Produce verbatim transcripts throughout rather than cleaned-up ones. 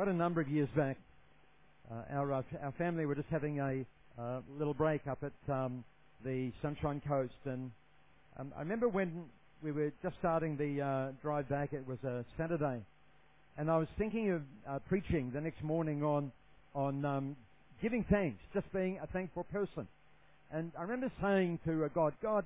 quite a number of years back, uh, our uh, our family were just having a uh, little break up at um, the Sunshine Coast, and um, I remember when we were just starting the uh, drive back. It was a Saturday, and I was thinking of uh, preaching the next morning on on um, giving thanks, just being a thankful person. And I remember saying to uh, God, God,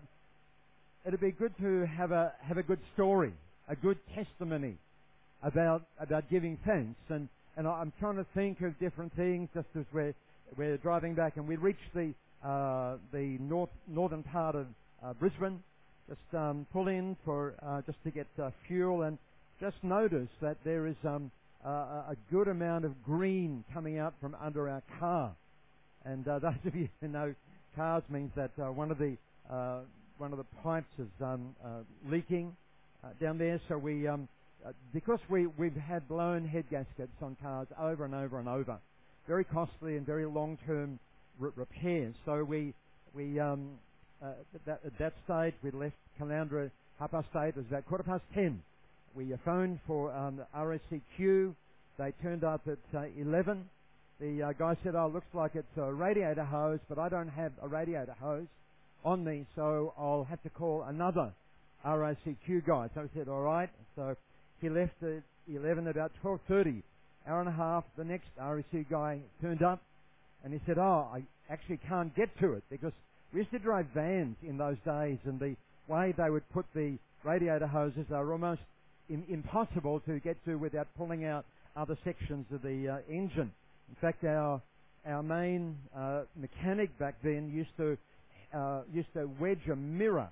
it'd be good to have a have a good story, a good testimony about about giving thanks. And and I'm trying to think of different things just as we're we're driving back, and we reached the uh, the north northern part of uh, Brisbane. Just um, pull in for uh, just to get uh, fuel, and just notice that there is um, uh, a good amount of green coming out from under our car. And uh, those of you who know cars means that uh, one of the uh, one of the pipes is um, uh, leaking uh, down there. So we um, uh, because we we've had blown head gaskets on cars over and over and over, very costly and very long-term r- repairs. So we we um, uh, at, that, at that stage we left Caloundra half past eight. It was about quarter past ten. We uh, phoned for um, the R S C Q. They turned up at uh, eleven. The uh, guy said, "Oh, looks like it's a radiator hose, but I don't have a radiator hose on me, so I'll have to call another R S C Q guy." So I said, "All right." So he left at eleven. About twelve thirty, hour and a half, the next R S C guy turned up, and he said, "Oh, I actually can't get to it because we used to drive vans in those days, and the way they would put the radiator hoses are almost in, impossible to get to without pulling out other sections of the uh, engine. In fact, our our main uh, mechanic back then used to uh, used to wedge a mirror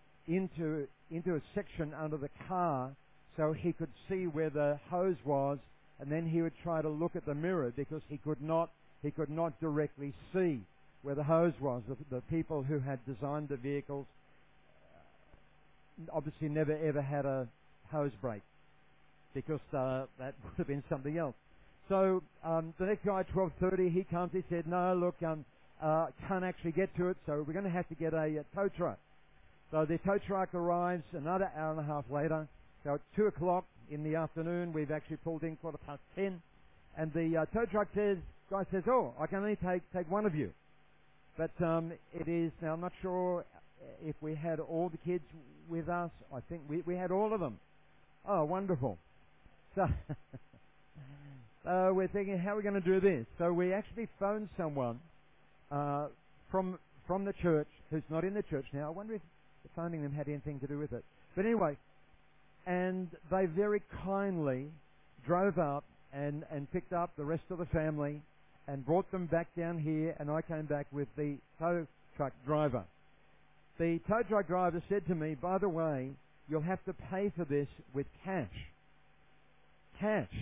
into into a section under the car so he could see where the hose was, and then he would try to look at the mirror because he could not he could not directly see where the hose was. The, the people who had designed the vehicles obviously never ever had a hose brake because uh, that would have been something else. So um, the next guy at twelve thirty, he comes, he said, "No, look, um, uh, can't actually get to it, so we're going to have to get a, a tow truck." So the tow truck arrives another hour and a half later. So at two o'clock in the afternoon, we've actually pulled in quarter past ten, and the uh, tow truck says, guy says, "Oh, I can only take take one of you." But um, it is, now I'm not sure if we had all the kids with us. I think we, we had all of them. Oh, wonderful. So... Uh, we're thinking, how are we going to do this? So we actually phoned someone uh, from from the church who's not in the church now. I wonder if the phoning them had anything to do with it. But anyway, and they very kindly drove up and, and picked up the rest of the family and brought them back down here, and I came back with the tow truck driver. The tow truck driver said to me, "By the way, you'll have to pay for this with cash." Cash.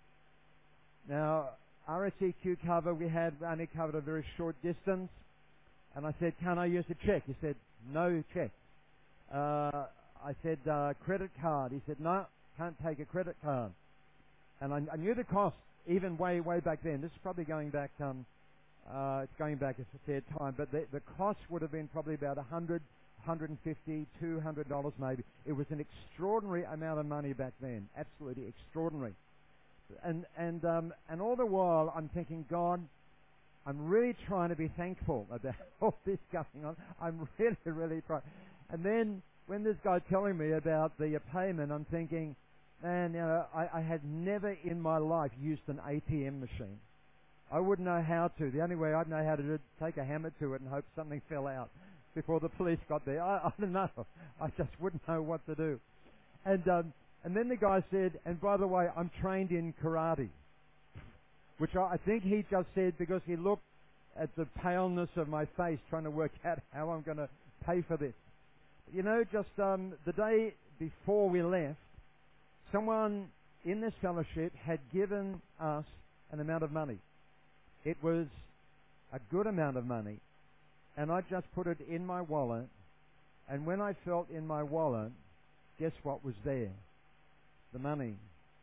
Now, R S C Q cover, we had only covered a very short distance. And I said, "Can I use a check?" He said, "No check." Uh, I said, uh, "Credit card." He said, "No, can't take a credit card." And I, I knew the cost, even way, way back then. This is probably going back, um, uh, it's going back a fair time. But the, the cost would have been probably about one hundred, one hundred fifty, two hundred dollars maybe. It was an extraordinary amount of money back then. Absolutely extraordinary. And and um, and all the while I'm thinking, God, I'm really trying to be thankful about all this going on. I'm really, really trying. And then when this guy telling me about the uh, payment, I'm thinking, man, you know, I, I had never in my life used an A T M machine. I wouldn't know how to. The only way I'd know how to do is take a hammer to it and hope something fell out before the police got there. I, I don't know. I just wouldn't know what to do. And um, And then the guy said, "And by the way, I'm trained in karate," which I, I think he just said because he looked at the paleness of my face trying to work out how I'm going to pay for this. You know, just um, the day before we left, someone in this fellowship had given us an amount of money. It was a good amount of money, and I just put it in my wallet, and when I felt in my wallet, guess what was there? The money.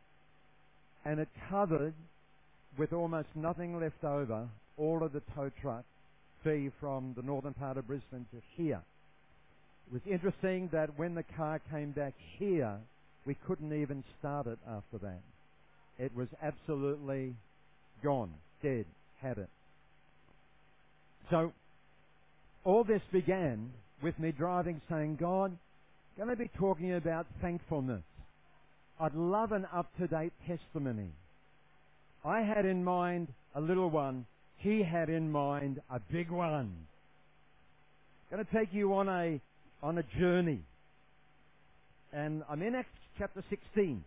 And it covered, with almost nothing left over, all of the tow truck fee from the northern part of Brisbane to here. It was interesting that when the car came back here, we couldn't even start it after that. It was absolutely gone, dead, had it. So, all this began with me driving saying, God, going to be talking about thankfulness. I'd love an up-to-date testimony. I had in mind a little one. He had in mind a big one. Going to take you on a on a journey. And I'm in Acts chapter sixteen.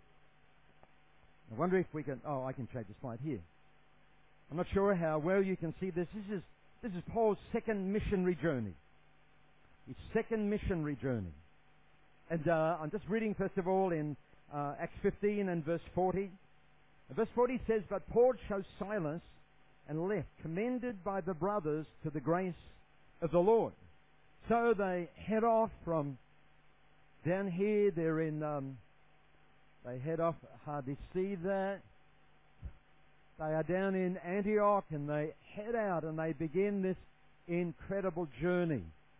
I wonder if we can... Oh, I can change the slide here. I'm not sure how well you can see this. This is, this is Paul's second missionary journey. His second missionary journey. And uh, I'm just reading, first of all, in uh, Acts fifteen and verse forty. Verse forty says, But Paul chose Silas and left, commended by the brothers to the grace of the Lord. So they head off from down here. They're in... Um, they head off, hardly see that. They are down in Antioch, and they head out and they begin this incredible journey.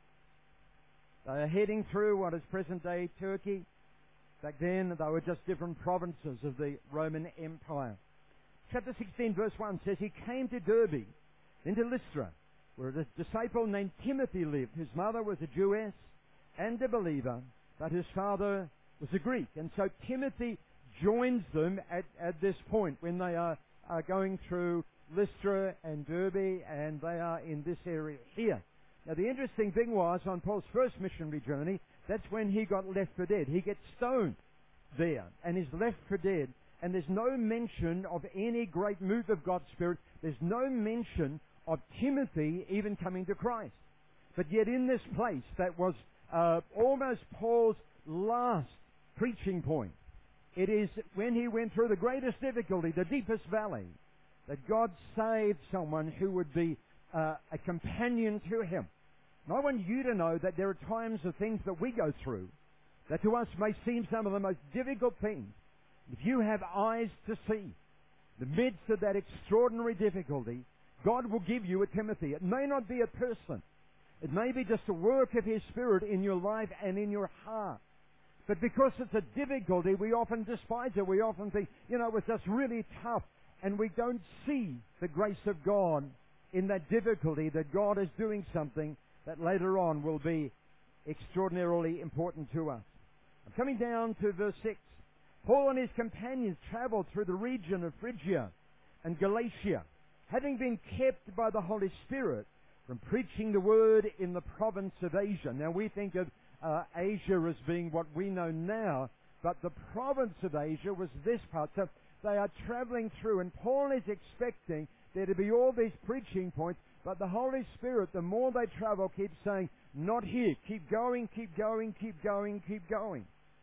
They are heading through what is present-day Turkey. Back then, they were just different provinces of the Roman Empire. Chapter sixteen, verse one says, He came to Derbe, then to Lystra, where a disciple named Timothy lived, whose mother was a Jewess and a believer, but whose father was a Greek. And so Timothy joins them at, at this point when they are, are going through Lystra and Derbe, and they are in this area here. Now, the interesting thing was, on Paul's first missionary journey, that's when he got left for dead. He gets stoned there and is left for dead. And there's no mention of any great move of God's Spirit. There's no mention of Timothy even coming to Christ. But yet in this place, that was uh, almost Paul's last preaching point. It is when he went through the greatest difficulty, the deepest valley, that God saved someone who would be uh, a companion to him. And I want you to know that there are times of things that we go through that to us may seem some of the most difficult things. If you have eyes to see the midst of that extraordinary difficulty, God will give you a Timothy. It may not be a person. It may be just a work of His Spirit in your life and in your heart. But because it's a difficulty, we often despise it. We often think, you know, it's just really tough. And we don't see the grace of God in that difficulty, that God is doing something that later on will be extraordinarily important to us. I'm coming down to verse six. Paul and his companions traveled through the region of Phrygia and Galatia, having been kept by the Holy Spirit from preaching the word in the province of Asia. Now, we think of uh, Asia as being what we know now, but the province of Asia was this part. So they are traveling through, and Paul is expecting there to be all these preaching points, but the Holy Spirit, the more they travel, keeps saying, not here, keep going, keep going, keep going, keep going.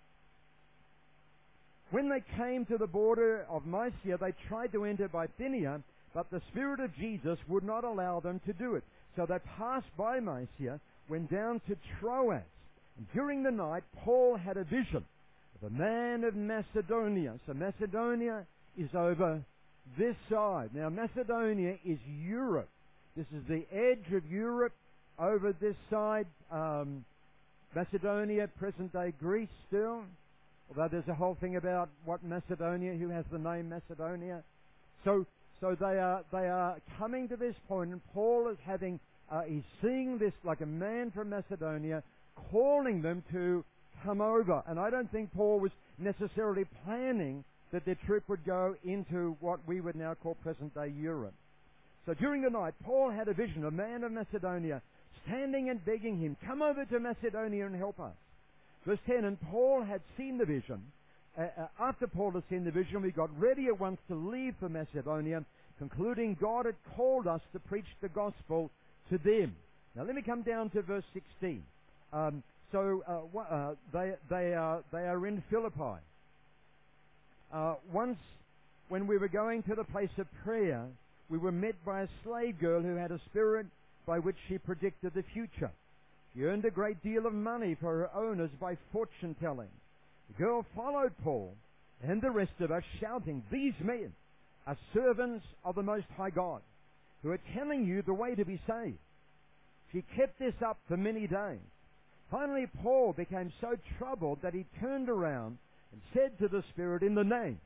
When they came to the border of Mysia, they tried to enter Bithynia, but the Spirit of Jesus would not allow them to do it. So they passed by Mysia, went down to Troas. And during the night, Paul had a vision of a man of Macedonia. So Macedonia is over this side. Now, Macedonia is Europe. This is the edge of Europe over this side. Um, Macedonia, present-day Greece still. Although there's a whole thing about what Macedonia, who has the name Macedonia. So, so they are they are coming to this point, and Paul is having uh, he's seeing this like a man from Macedonia, calling them to come over. And I don't think Paul was necessarily planning that their trip would go into what we would now call present-day Europe. So during the night, Paul had a vision, a man of Macedonia, standing and begging him, come over to Macedonia and help us. Verse ten, and Paul had seen the vision. Uh, uh, after Paul had seen the vision, we got ready at once to leave for Macedonia, concluding God had called us to preach the gospel to them. Now let me come down to verse sixteen. Um, so uh, uh, they, they, are, they are in Philippi. Uh, once, when we were going to the place of prayer, we were met by a slave girl who had a spirit by which she predicted the future. She earned a great deal of money for her owners by fortune-telling. The girl followed Paul and the rest of us, shouting, these men are servants of the Most High God, who are telling you the way to be saved. She kept this up for many days. Finally, Paul became so troubled that he turned around and said to the Spirit, in the name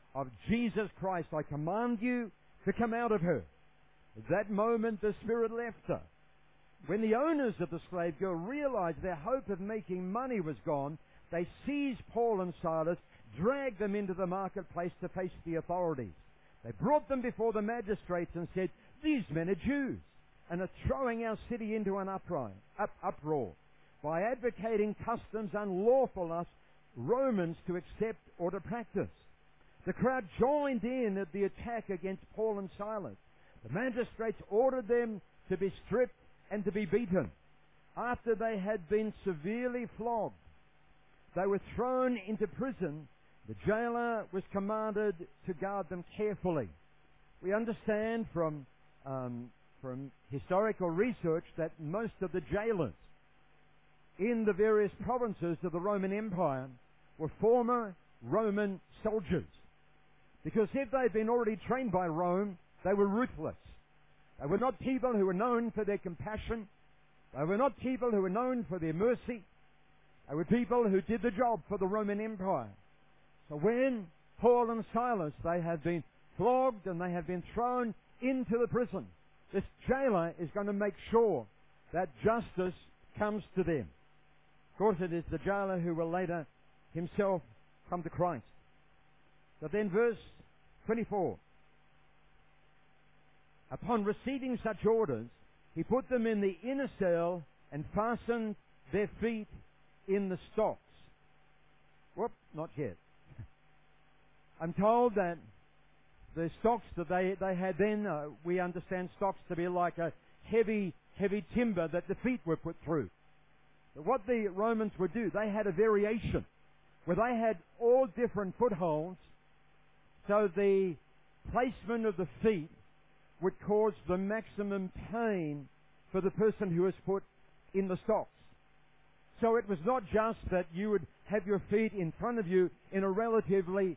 of Jesus Christ, I command you to come out of her. At that moment the spirit left her. When the owners of the slave girl realized their hope of making money was gone, they seized Paul and Silas, dragged them into the marketplace to face the authorities. They brought them before the magistrates and said, "These men are Jews and are throwing our city into an uproar, up, uproar by advocating customs unlawful for us Romans to accept or to practice." The crowd joined in at the attack against Paul and Silas. The magistrates ordered them to be stripped and to be beaten. After they had been severely flogged, they were thrown into prison. The jailer was commanded to guard them carefully. We understand from um, from historical research that most of the jailers in the various provinces of the Roman Empire were former Roman soldiers. Because if they'd been already trained by Rome, they were ruthless. They were not people who were known for their compassion. They were not people who were known for their mercy. They were people who did the job for the Roman Empire. So when Paul and Silas, they have been flogged and they have been thrown into the prison, this jailer is going to make sure that justice comes to them. Of course, it is the jailer who will later himself come to Christ. So then verse twenty-four. Upon receiving such orders, he put them in the inner cell and fastened their feet in the stocks. Whoop, not yet. I'm told that the stocks that they, they had then, uh, we understand stocks to be like a heavy, heavy timber that the feet were put through. But what the Romans would do, they had a variation where they had all different footholds, so the placement of the feet would cause the maximum pain for the person who was put in the stocks. So it was not just that you would have your feet in front of you in a relatively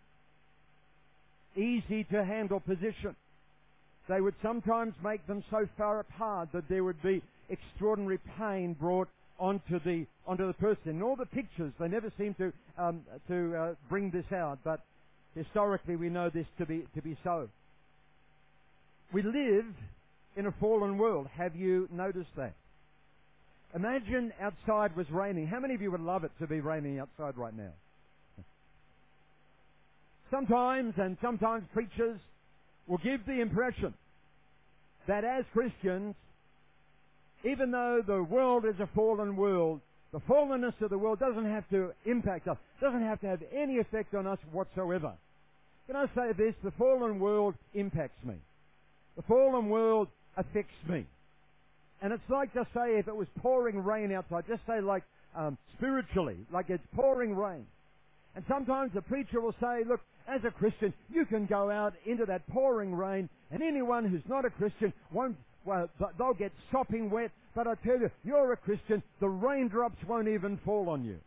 easy to handle position. They would sometimes make them so far apart that there would be extraordinary pain brought onto the onto the person. In all the pictures, they never seem to um, to uh, bring this out, but historically we know this to be to be so. We live in a fallen world. Have you noticed that? Imagine outside was raining. How many of you would love it to be raining outside right now? Sometimes, and sometimes preachers will give the impression that as Christians, even though the world is a fallen world, the fallenness of the world doesn't have to impact us, doesn't have to have any effect on us whatsoever. Can I say this? The fallen world impacts me. The fallen world affects me. And it's like, just say, if it was pouring rain outside, just say like um, spiritually, like it's pouring rain. And sometimes the preacher will say, look, as a Christian, you can go out into that pouring rain, and anyone who's not a Christian won't, well, they'll get sopping wet, but I tell you, you're a Christian, the raindrops won't even fall on you.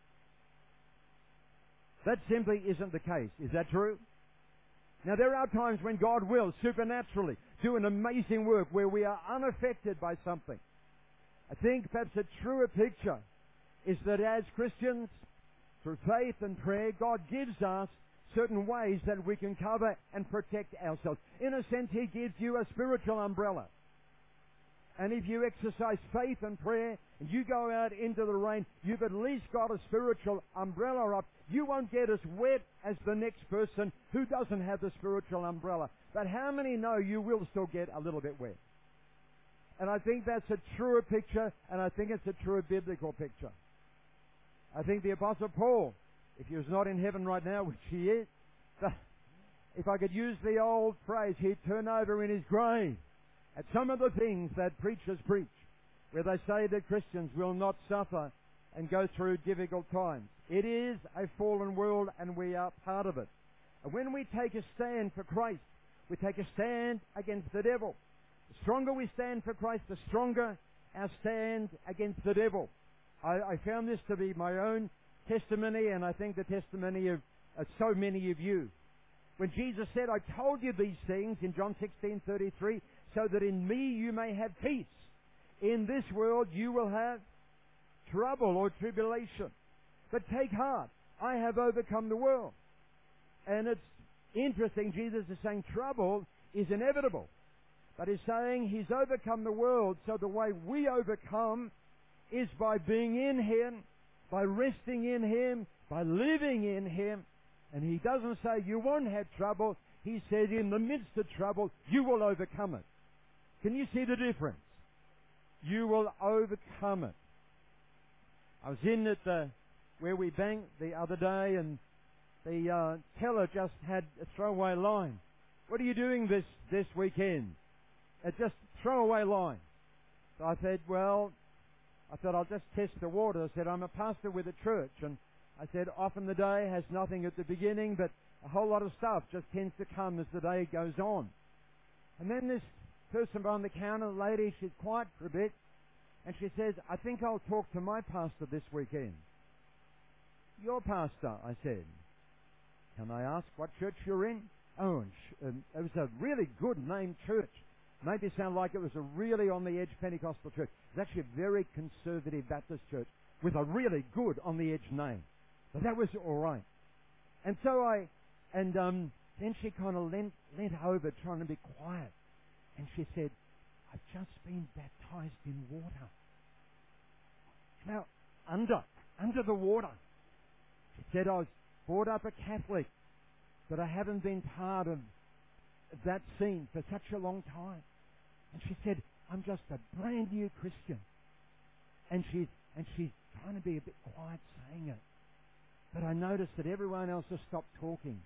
That simply isn't the case. Is that true? Now, there are times when God will supernaturally do an amazing work where we are unaffected by something. I think perhaps a truer picture is that as Christians, through faith and prayer, God gives us certain ways that we can cover and protect ourselves. In a sense, He gives you a spiritual umbrella. And if you exercise faith and prayer, and you go out into the rain, you've at least got a spiritual umbrella up. You won't get as wet as the next person who doesn't have the spiritual umbrella. But how many know you will still get a little bit wet? And I think that's a truer picture, and I think it's a truer biblical picture. I think the Apostle Paul, if he was not in heaven right now, which he is, if I could use the old phrase, he'd turn over in his grave at some of the things that preachers preach, where they say that Christians will not suffer and go through difficult times. It is a fallen world, and we are part of it. And when we take a stand for Christ, we take a stand against the devil. The stronger we stand for Christ, the stronger our stand against the devil. I, I found this to be my own testimony, and I think the testimony of, of so many of you. When Jesus said, I told you these things in John sixteen thirty-three, so that in me you may have peace. In this world you will have trouble or tribulation. But take heart, I have overcome the world. And it's interesting, Jesus is saying trouble is inevitable. But he's saying he's overcome the world, so the way we overcome is by being in him, by resting in him, by living in him. And he doesn't say you won't have trouble. He said in the midst of trouble, you will overcome it. Can you see the difference? You will overcome it. I was in at the, where we banked the other day, and the uh, teller just had a throwaway line. What are you doing this, this weekend? It's just throwaway line. So I said, well, I thought I'll just test the water. I said, I'm a pastor with a church, and I said, often the day has nothing at the beginning, but a whole lot of stuff just tends to come as the day goes on. And then this person behind the counter, the lady, she's quiet for a bit, and she says, I think I'll talk to my pastor this weekend. Your pastor, I said. Can I ask what church you're in? Oh, and sh- um, it was a really good named church. Made me sound like it was a really on the edge Pentecostal church. It was actually a very conservative Baptist church with a really good on the edge name. But that was all right. And so I, and um, then she kind of leant, leant over trying to be quiet. And she said, I've just been baptized in water. Now, under, under the water. She said, I was brought up a Catholic, but I haven't been part of that scene for such a long time. And she said, I'm just a brand new Christian. And she's, and she's trying to be a bit quiet saying it. But I noticed that everyone else has stopped talking.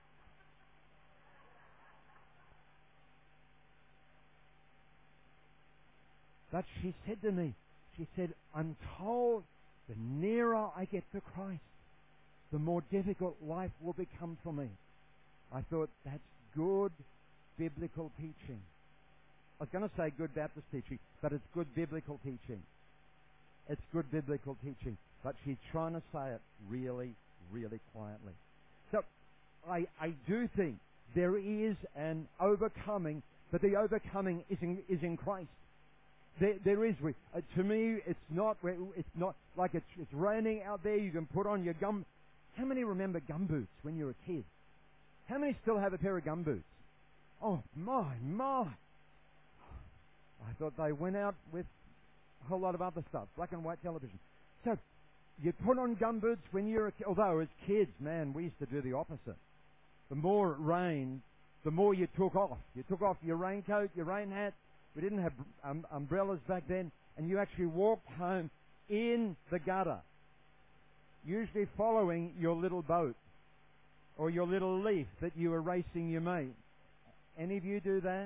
But she said to me, she said, I'm told the nearer I get to Christ, the more difficult life will become for me. I thought, that's good biblical teaching. I was going to say good Baptist teaching, but it's good biblical teaching. It's good biblical teaching. But she's trying to say it really, really quietly. So, I, I do think there is an overcoming, but the overcoming is in, is in Christ. There, there is. Uh, to me, it's not. It's not like it's, it's raining out there. You can put on your gum. How many remember gum boots when you were a kid? How many still have a pair of gum boots? Oh my, my! I thought they went out with a whole lot of other stuff, black and white television. So you put on gum boots when you're a kid. Although as kids, man, we used to do the opposite. The more it rained, the more you took off. You took off your raincoat, your rain hat. We didn't have um, umbrellas back then, and you actually walked home in the gutter, usually following your little boat or your little leaf that you were racing your mate. Any of you do that?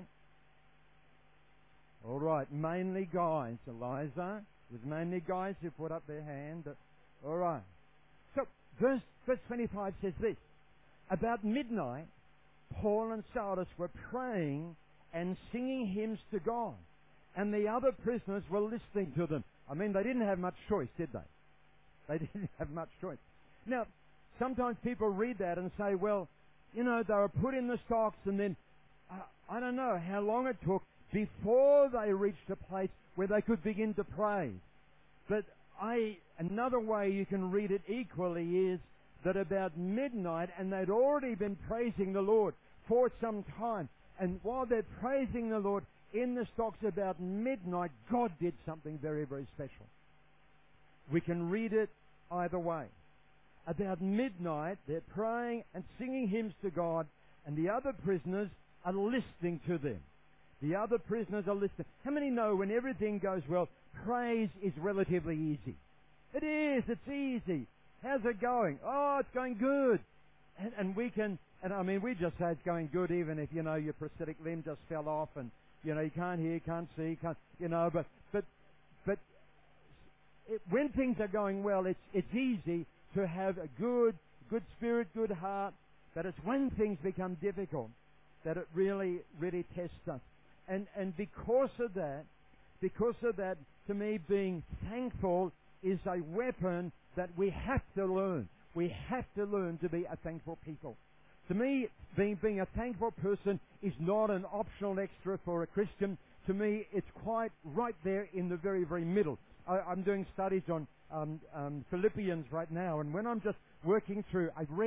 All right, mainly guys. Eliza, it was mainly guys who put up their hand. All right. So, verse, verse twenty-five says this. About midnight, Paul and Silas were praying and singing hymns to God, and the other prisoners were listening to them. I mean, they didn't have much choice, did they? They didn't have much choice. Now, sometimes people read that and say, well, you know, they were put in the stocks, and then, uh, I don't know how long it took before they reached a place where they could begin to pray. But I, another way you can read it equally is that about midnight, and they'd already been praising the Lord for some time, and while they're praising the Lord in the stocks about midnight, God did something very, very special. We can read it either way. About midnight, they're praying and singing hymns to God, and the other prisoners are listening to them. The other prisoners are listening. How many know when everything goes well, praise is relatively easy? It is. It's easy. How's it going? Oh, it's going good. And, and we can, and I mean, we just say it's going good even if, you know, your prosthetic limb just fell off and, you know, you can't hear, can't see, can't, you know, but, but, but it, when things are going well, it's, it's easy to have a good, good spirit, good heart, but it's when things become difficult that it really, really tests us. And, and because of that, because of that, to me, being thankful is a weapon that we have to learn. We have to learn to be a thankful people. To me, being, being a thankful person is not an optional extra for a Christian. To me, it's quite right there in the very, very middle. I, I'm doing studies on um, um, Philippians right now, and when I'm just working through, I've read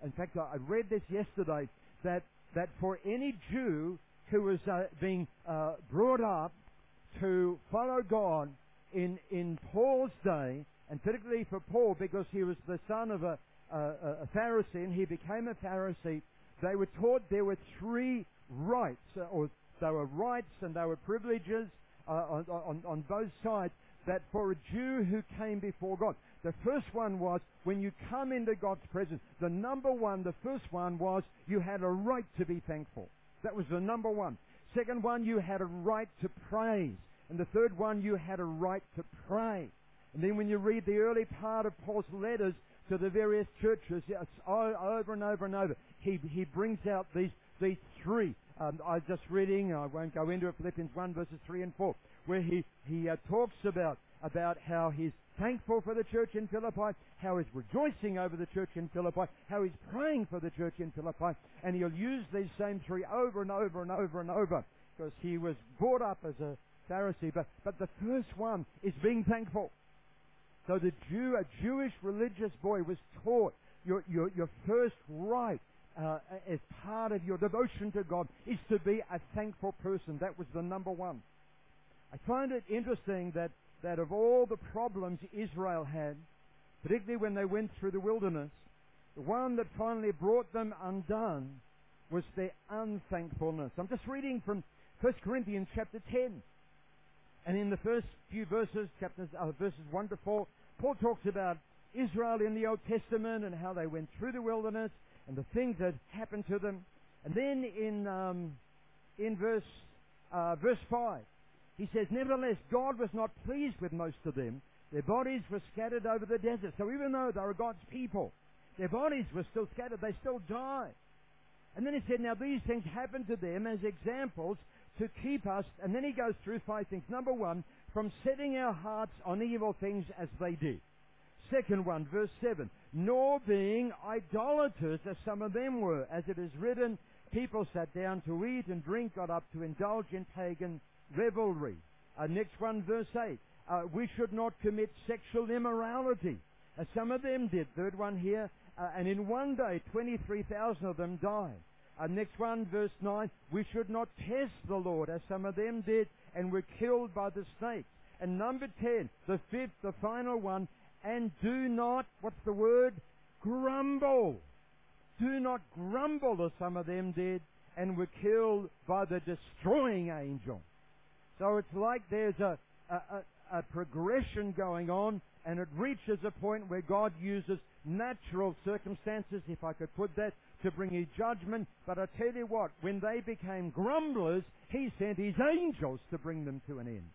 in fact, I read this yesterday, that, that for any Jew who was uh, being uh, brought up to follow God in, in Paul's day, and particularly for Paul, because he was the son of a, a, a Pharisee, and he became a Pharisee, they were taught there were three rights, uh, or there were rights and there were privileges uh, on, on, on both sides, that for a Jew who came before God. The first one was, when you come into God's presence, the number one, the first one was, you had a right to be thankful. That was the number one. Second one, you had a right to praise. And the third one, you had a right to pray. And then when you read the early part of Paul's letters to the various churches, yes, over and over and over, he, he brings out these, these three. Um, I was just reading, I won't go into it, Philippians one, verses three and four, where he, he uh, talks about, about how he's thankful for the church in Philippi, how he's rejoicing over the church in Philippi, how he's praying for the church in Philippi, and he'll use these same three over and over and over and over, because he was brought up as a Pharisee. But, but the first one is being thankful. So the Jew, a Jewish religious boy, was taught your, your, your first right uh, as part of your devotion to God is to be a thankful person. That was the number one. I find it interesting that, that of all the problems Israel had, particularly when they went through the wilderness, the one that finally brought them undone was their unthankfulness. I'm just reading from First Corinthians chapter ten. And in the first few verses, chapters, uh, verses one to four, Paul talks about Israel in the Old Testament and how they went through the wilderness and the things that happened to them. And then in um, in verse uh, verse five, he says, nevertheless, God was not pleased with most of them. Their bodies were scattered over the desert. So even though they were God's people, their bodies were still scattered. They still died. And then he said, now these things happened to them as examples to keep us, and then he goes through five things. Number one, from setting our hearts on evil things as they did. Second one, verse seven, nor being idolaters as some of them were. As it is written, people sat down to eat and drink, got up to indulge in pagan revelry. Uh, next one, verse eight, uh, we should not commit sexual immorality, as some of them did. Third one here, uh, and in one day, twenty-three thousand of them died. Uh, next one, verse nine, we should not test the Lord, as some of them did, and were killed by the snake. And number ten, the fifth, the final one, and do not, what's the word? Grumble. Do not grumble, as some of them did, and were killed by the destroying angel. So it's like there's a, a, a, a progression going on, and it reaches a point where God uses natural circumstances, if I could put that, to bring his judgment. But I tell you what, when they became grumblers, he sent his angels to bring them to an end.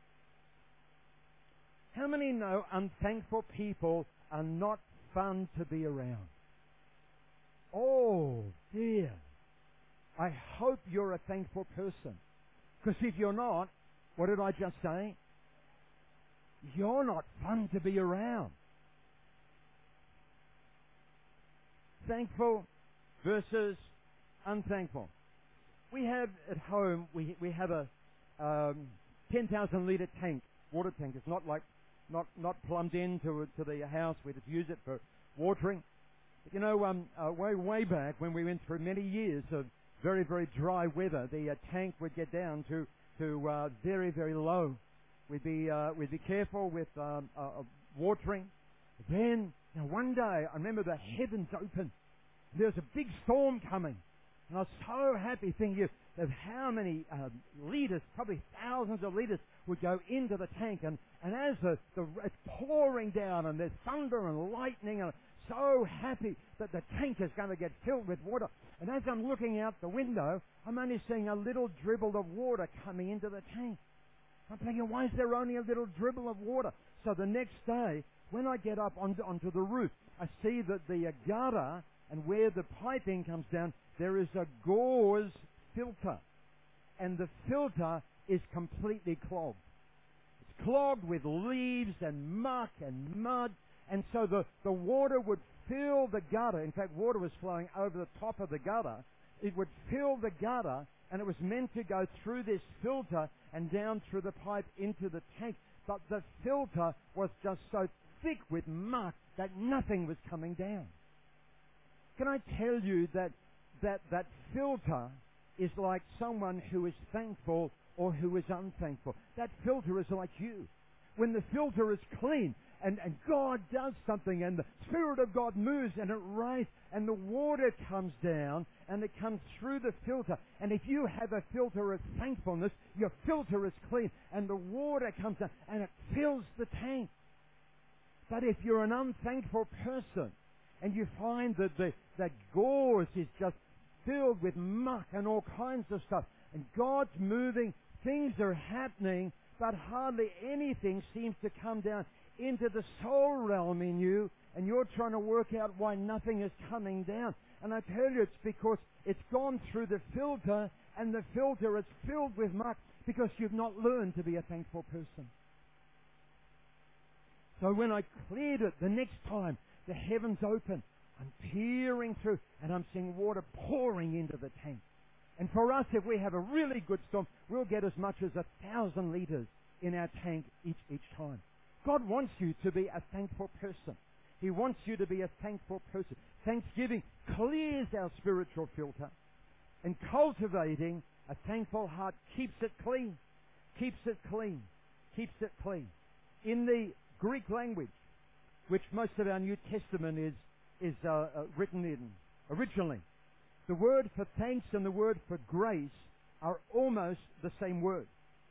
How many know unthankful people are not fun to be around? Oh dear. I hope you're a thankful person. Because if you're not, what did I just say? You're not fun to be around. Thankful versus unthankful. We have at home, we we have a um, ten thousand litre tank, water tank. It's not like, not not plumbed into to the house. We just use it for watering. But you know, um, uh, way way back when we went through many years of very very dry weather, the uh, tank would get down to to uh, very very low. We'd be uh, we'd be careful with um, uh, watering. Then, you know, one day I remember the heavens opened. There was a big storm coming, and I was so happy thinking of how many um, litres, probably thousands of litres, would go into the tank. And, and as the, the it's pouring down, and there's thunder and lightning, and I'm so happy that the tank is going to get filled with water. And as I'm looking out the window, I'm only seeing a little dribble of water coming into the tank. I'm thinking, why is there only a little dribble of water? So the next day, when I get up onto, onto the roof, I see that the uh, gutter, and where the piping comes down, there is a gauze filter. And the filter is completely clogged. It's clogged with leaves and muck and mud. And so the, the water would fill the gutter. In fact, water was flowing over the top of the gutter. It would fill the gutter, and it was meant to go through this filter and down through the pipe into the tank. But the filter was just so thick with muck that nothing was coming down. Can I tell you that that, that filter is like someone who is thankful or who is unthankful? That filter is like you. When the filter is clean and, and God does something and the Spirit of God moves and it rises and the water comes down and it comes through the filter. And if you have a filter of thankfulness, your filter is clean and the water comes down and it fills the tank. But if you're an unthankful person and you find that the that gauze is just filled with muck and all kinds of stuff, and God's moving, things are happening, but hardly anything seems to come down into the soul realm in you, and you're trying to work out why nothing is coming down. And I tell you, it's because it's gone through the filter, and the filter is filled with muck because you've not learned to be a thankful person. So when I cleared it the next time, the heavens open, I'm peering through, and I'm seeing water pouring into the tank. And for us, if we have a really good storm, we'll get as much as a thousand liters in our tank each each time. God wants you to be a thankful person. He wants you to be a thankful person. Thanksgiving clears our spiritual filter, and cultivating a thankful heart keeps it clean, keeps it clean, keeps it clean. In the Greek language, which most of our New Testament is is uh, uh, written in originally, the word for thanks and the word for grace are almost the same word.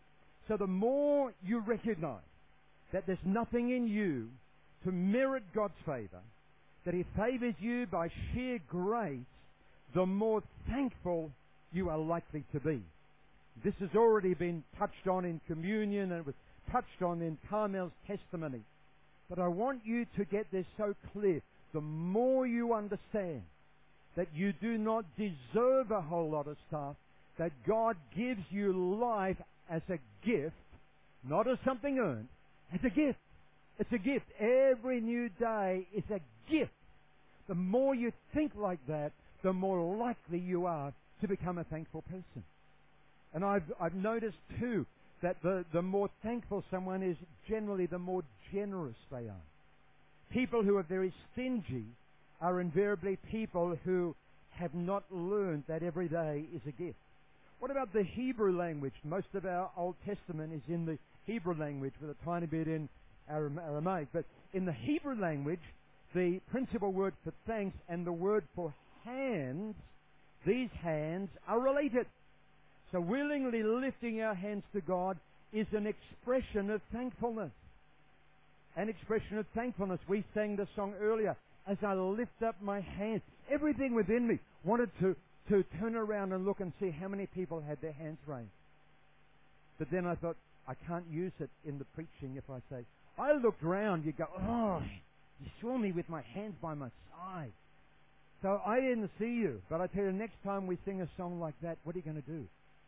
So the more you recognize that there's nothing in you to merit God's favor, that He favors you by sheer grace, the more thankful you are likely to be. This has already been touched on in communion, and it was touched on in Carmel's testimony. But I want you to get this so clear. The more you understand that you do not deserve a whole lot of stuff, that God gives you life as a gift, not as something earned, as a gift. It's a gift. Every new day is a gift. The more you think like that, the more likely you are to become a thankful person. And I've, I've noticed too that the, the more thankful someone is, generally the more generous they are. People who are very stingy are invariably people who have not learned that every day is a gift. What about the Hebrew language? Most of our Old Testament is in the Hebrew language with a tiny bit in Aramaic. But in the Hebrew language, the principal word for thanks and the word for hands, these hands are related. So willingly lifting our hands to God is an expression of thankfulness. An expression of thankfulness. We sang the song earlier, as I lift up my hands. Everything within me wanted to, to turn around and look and see how many people had their hands raised. But then I thought, I can't use it in the preaching if I say, I looked around, you go, oh, you saw me with my hands by my side. So I didn't see you. But I tell you, next time we sing a song like that, what are you going to do?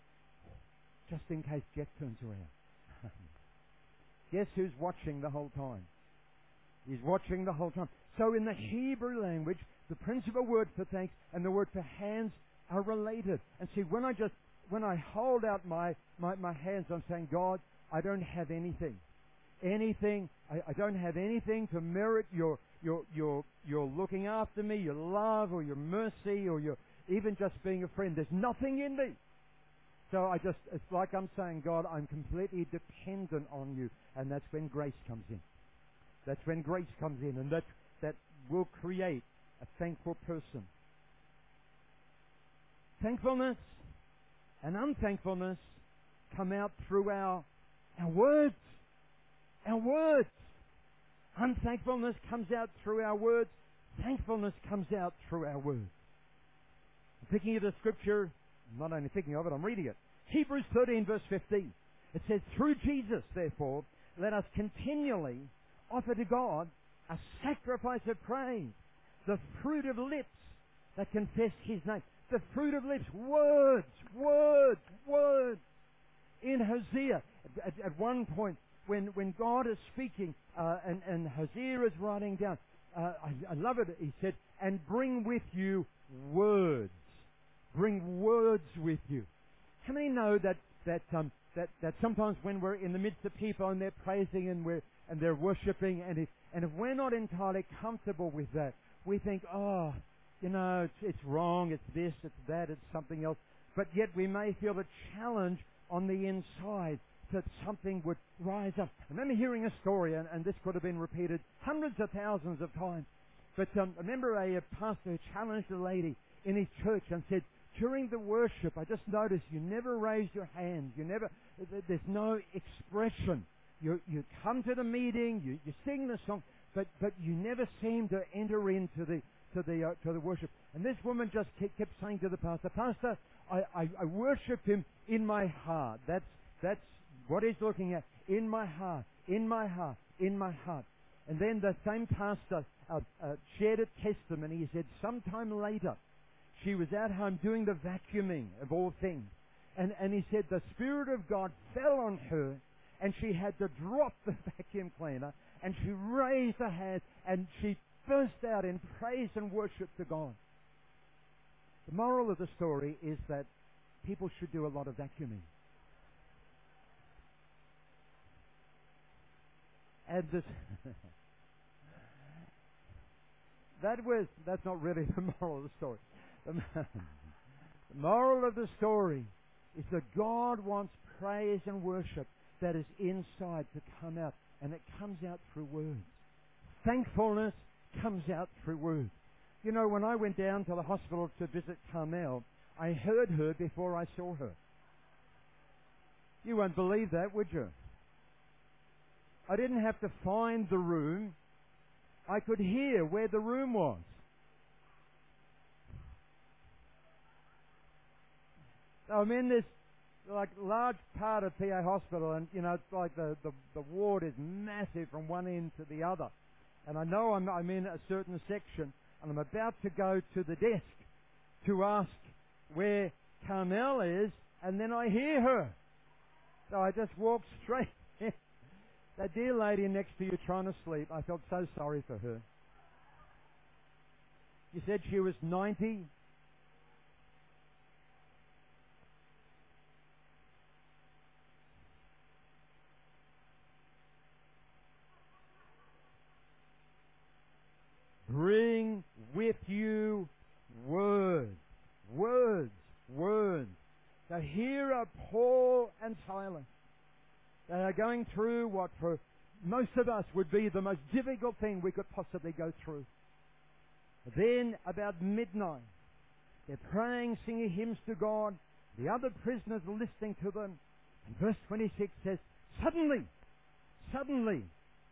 Just in case Jeff turns around. Guess who's watching the whole time? He's watching the whole time. So in the Hebrew language, the principal word for thanks and the word for hands are related. And see, when I just, when I hold out my, my, my hands, I'm saying, God, I don't have anything. Anything, I, I don't have anything to merit your, your, your, your looking after me, your love or your mercy or your, even just being a friend. There's nothing in me. So I just, it's like I'm saying, God, I'm completely dependent on you. And that's when grace comes in. That's when grace comes in. And that, that will create a thankful person. Thankfulness and unthankfulness come out through our, our words. Our words. Unthankfulness comes out through our words. Thankfulness comes out through our words. I'm thinking of the scripture. I'm not only thinking of it, I'm reading it. Hebrews thirteen verse fifteen. It says, through Jesus, therefore, let us continually offer to God a sacrifice of praise, the fruit of lips that confess His name. The fruit of lips, words, words, words. In Hosea, at, at one point, when, when God is speaking, uh, and, and Hosea is writing down, uh, I, I love it, he said, and bring with you words. Bring words with you. How many know that that um, that that sometimes when we're in the midst of people and they're praising and we're and they're worshiping, and if and if we're not entirely comfortable with that, we think, oh, you know, it's, it's wrong, it's this, it's that, it's something else. But yet we may feel a challenge on the inside that something would rise up. I remember hearing a story, and, and this could have been repeated hundreds of thousands of times. But um, I remember a, a pastor who challenged a lady in his church and said, during the worship, I just noticed you never raise your hands. You never, there's no expression. You, you come to the meeting, you, you sing the song, but, but you never seem to enter into the, to the, uh, to the worship. And this woman just kept, kept saying to the pastor, Pastor, I, I, I worship him in my heart. That's, that's what he's looking at. In my heart, in my heart, in my heart. And then the same pastor uh, uh, shared a testimony. He said, sometime later, she was at home doing the vacuuming of all things. And, and he said the Spirit of God fell on her, and she had to drop the vacuum cleaner, and she raised her hands, and she burst out in praise and worship to God. The moral of the story is that people should do a lot of vacuuming. And this that was, that's not really the moral of the story. The, the moral of the story is that God wants praise and worship that is inside to come out, and it comes out through words. Thankfulness comes out through words. You know, when I went down to the hospital to visit Carmel, I heard her before I saw her. You won't believe that, would you? I didn't have to find the room. I could hear where the room was. So I'm in this like large part of P A Hospital, and you know, it's like the, the, the ward is massive from one end to the other. And I know I'm, I'm in a certain section, and I'm about to go to the desk to ask where Carmel is, and then I hear her. So I just walked straight in. That dear lady next to you trying to sleep, I felt so sorry for her. You said she was ninety? Bring with you words, words, words. So here are Paul and Silas. They are going through what for most of us would be the most difficult thing we could possibly go through. Then, about midnight, they're praying, singing hymns to God. The other prisoners are listening to them. And verse twenty-six says, suddenly, suddenly,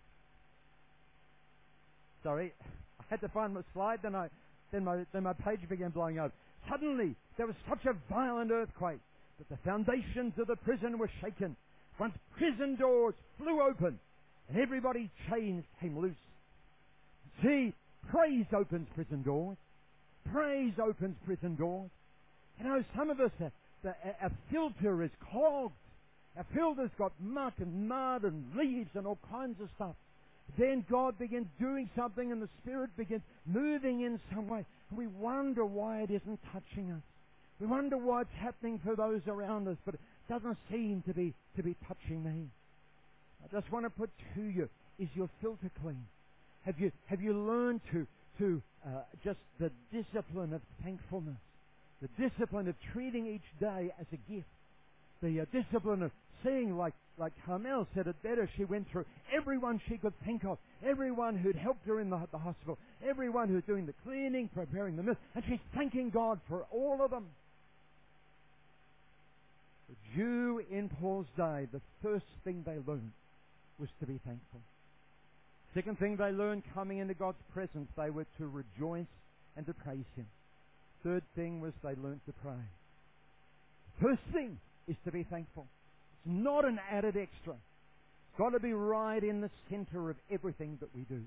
sorry, I had to find my slide, then, I, then, my, then my page began blowing up. Suddenly, there was such a violent earthquake that the foundations of the prison were shaken. Once prison doors flew open, and everybody's chains came loose. See, praise opens prison doors. Praise opens prison doors. You know, some of us, uh, the, our filter is clogged. Our filter's got muck and mud and leaves and all kinds of stuff. Then God begins doing something, and the Spirit begins moving in some way. And we wonder why it isn't touching us. We wonder why it's happening for those around us, but it doesn't seem to be to be touching me. I just want to put to you, is your filter clean? Have you have you learned to to uh, just the discipline of thankfulness, the discipline of treating each day as a gift, the uh, discipline of seeing, like like Carmel said it better, she went through everyone she could think of, everyone who'd helped her in the, the hospital, everyone who's doing the cleaning, preparing the meal, and she's thanking God for all of them. The Jew in Paul's day, the first thing they learned was to be thankful. Second thing they learned, coming into God's presence, they were to rejoice and to praise Him. Third thing was they learned to pray. First thing is to be thankful. It's not an added extra. It's got to be right in the center of everything that we do.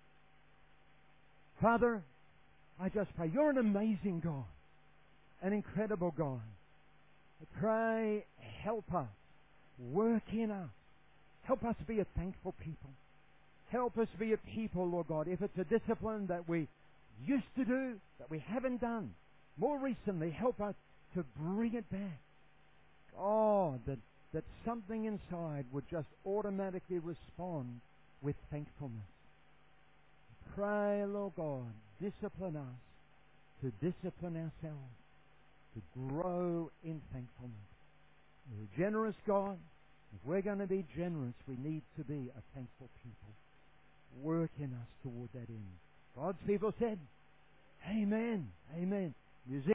Father, I just pray, you're an amazing God, an incredible God. I pray, help us, work in us. Help us be a thankful people. Help us be a people, Lord God. If it's a discipline that we used to do, that we haven't done, more recently, help us to bring it back. Oh, that, that something inside would just automatically respond with thankfulness. Pray, Lord God, discipline us to discipline ourselves, to grow in thankfulness. We're a generous God. If we're going to be generous, we need to be a thankful people. Work in us toward that end. God's people said, Amen. Amen. Musicians